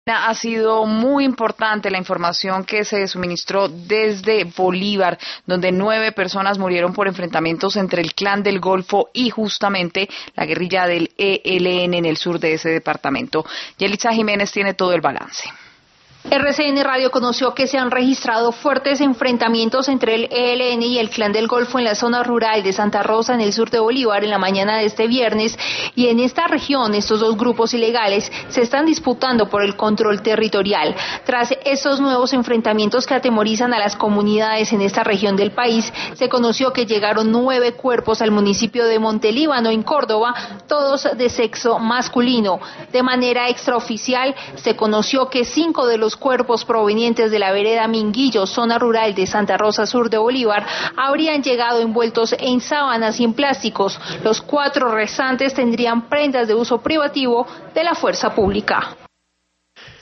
Ha sido muy importante la información que se suministró desde Bolívar, donde 9 personas murieron por enfrentamientos entre el Clan del Golfo y justamente la guerrilla del ELN en el sur de ese departamento. Yelitza Jiménez tiene todo el balance. RCN Radio conoció que se han registrado fuertes enfrentamientos entre el ELN y el Clan del Golfo en la zona rural de Santa Rosa, en el sur de Bolívar, en la mañana de este viernes, y en esta región estos dos grupos ilegales se están disputando por el control territorial. Tras estos nuevos enfrentamientos que atemorizan a las comunidades en esta región del país, se conoció que llegaron 9 cuerpos al municipio de Montelíbano, en Córdoba, todos de sexo masculino. De manera extraoficial, se conoció que 5 de los cuerpos provenientes de la vereda Minguillo, zona rural de Santa Rosa, sur de Bolívar, habrían llegado envueltos en sábanas y en plásticos. Los 4 restantes tendrían prendas de uso privativo de la fuerza pública.